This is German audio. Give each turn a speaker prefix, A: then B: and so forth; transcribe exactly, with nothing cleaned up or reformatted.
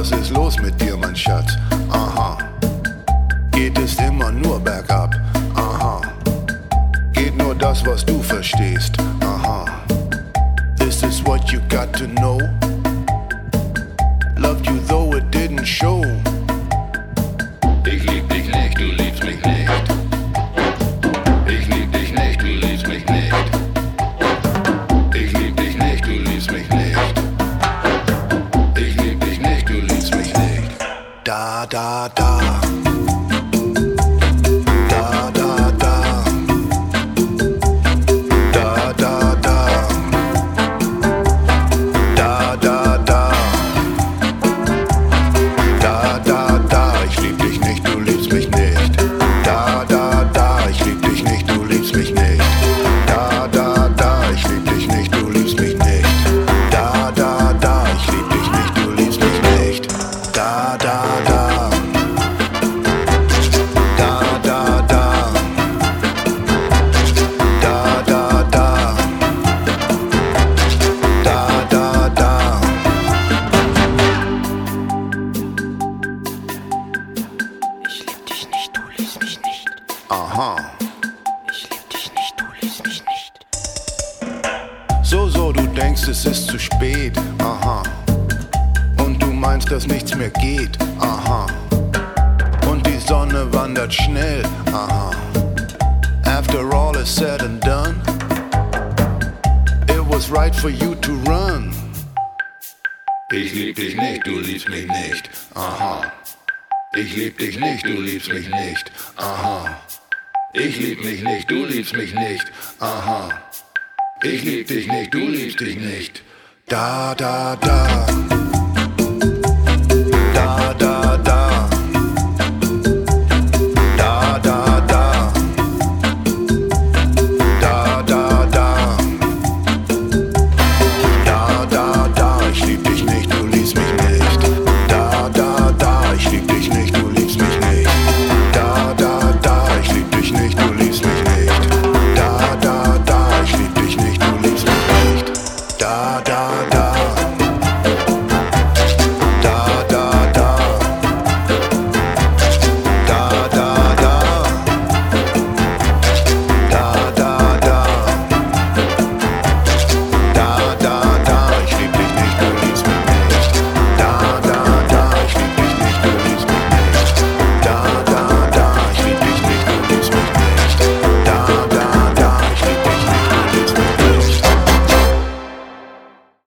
A: Was ist los mit dir, mein Schatz? Aha. Geht es immer nur bergab? Aha. Geht nur das, was du verstehst? Aha. This is what you got to know. Loved you though it didn't show.
B: Ich lieb dich nicht, du liebst mich nicht. Ich lieb dich nicht, du liebst mich nicht. Ich lieb dich nicht, du liebst mich nicht. Ich lieb dich nicht, du liebst mich nicht.
A: Da, da, da. Da, da, da. Da, da, da. Da, da, da. Da, da, da. Ich lieb dich nicht, du liebst mich nicht. Da, da, da. Ich lieb dich nicht, du liebst mich nicht. Da, da, da. Ich lieb dich nicht, du liebst mich nicht. Da, da, da. Ich lieb dich nicht, du liebst mich nicht. Da, da, da. Da, da, da. Da, da, da. Da, da, da.
C: Ich lieb dich nicht, du liebst mich nicht.
A: Aha.
C: Ich lieb dich nicht, du liebst mich nicht.
A: So, so, du denkst, es ist zu spät. Aha. Und du meinst, dass nichts mehr geht. Aha. Und die Sonne wandert schnell. Aha. After all is said and done, it was right for you to run.
B: Ich lieb dich nicht, du liebst mich nicht. Aha. Ich lieb dich nicht, du liebst mich nicht. Aha. Ich lieb mich nicht, du liebst mich nicht. Aha. Ich lieb dich nicht, du liebst dich nicht.
A: Da, da, da.